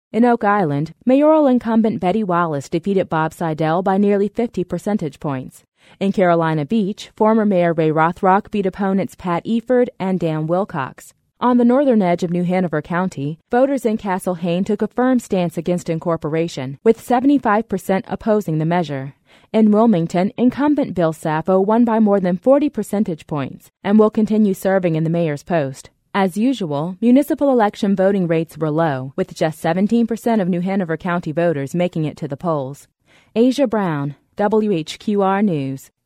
In Oak Island, mayoral incumbent Betty Wallace defeated Bob Seidel by nearly 50 percentage points. In Carolina Beach, former Mayor Ray Rothrock beat opponents Pat Eford and Dan Wilcox. On the northern edge of New Hanover County, voters in Castle Hayne took a firm stance against incorporation, with 75% opposing the measure. In Wilmington, incumbent Bill Sappho won by more than 40 percentage points and will continue serving in the mayor's post. As usual, municipal election voting rates were low, with just 17% of New Hanover County voters making it to the polls. Asia Brown, WHQR News.